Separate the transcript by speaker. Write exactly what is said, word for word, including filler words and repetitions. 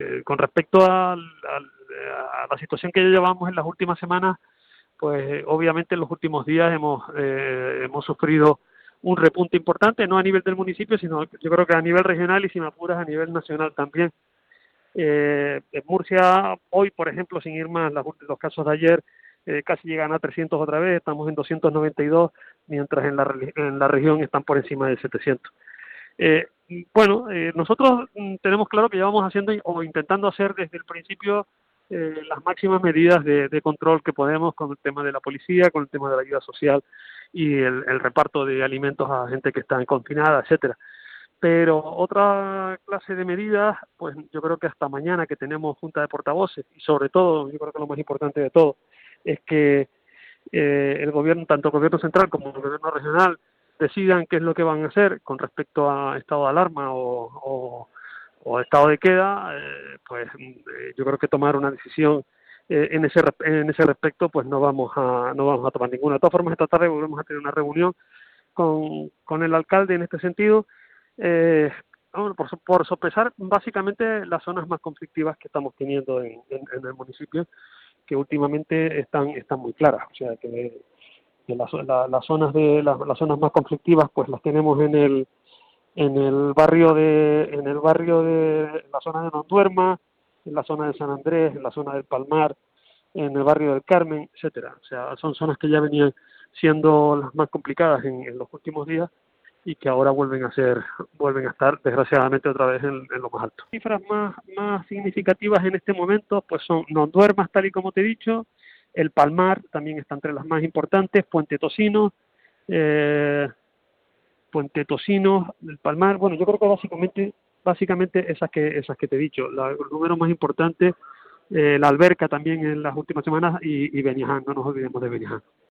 Speaker 1: Eh, con respecto al, al, a la situación que llevamos en las últimas semanas, pues eh, obviamente en los últimos días hemos, eh, hemos sufrido un repunte importante, no a nivel del municipio, sino yo creo que a nivel regional y, si me apuras, a nivel nacional también. Eh, en Murcia, hoy, por ejemplo, sin ir más, los, los casos de ayer eh, casi llegan a trescientos otra vez, estamos en doscientos noventa y dos, mientras en la, en la región están por encima de setecientos. Eh, bueno, eh, nosotros mm, tenemos claro que llevamos haciendo o intentando hacer desde el principio eh, las máximas medidas de, de control que podemos con el tema de la policía, con el tema de la ayuda social y el, el reparto de alimentos a gente que está confinada, etcétera. Pero otra clase de medidas, pues yo creo que hasta mañana, que tenemos junta de portavoces, y sobre todo, yo creo que lo más importante de todo, es que eh, el gobierno, tanto el gobierno central como el gobierno regional, decidan qué es lo que van a hacer con respecto a estado de alarma o, o, o estado de queda, eh, pues eh, yo creo que tomar una decisión eh, en ese en ese respecto, pues no vamos a no vamos a tomar ninguna. De todas formas, esta tarde volvemos a tener una reunión con, con el alcalde en este sentido, eh, bueno, por, por sopesar básicamente las zonas más conflictivas que estamos teniendo en, en, en el municipio, que últimamente están están muy claras. O sea que, que las, la, las zonas de las, las zonas más conflictivas pues las tenemos en el en el barrio de en el barrio de en la zona de Nonduerma, en la zona de San Andrés, en la zona del Palmar, en el barrio del Carmen, etcétera. O sea, son zonas que ya venían siendo las más complicadas en, en los últimos días y que ahora vuelven a ser, vuelven a estar desgraciadamente otra vez en, en lo más alto. Cifras más, más significativas en este momento pues son Nonduermas, tal y como te he dicho, el Palmar también está entre las más importantes, Puente Tocino, eh, Puente Tocino, el Palmar, bueno, yo creo que básicamente básicamente esas que esas que te he dicho, la, el número más importante, eh, la Alberca también en las últimas semanas y, y Beniaján, no nos olvidemos de Beniaján.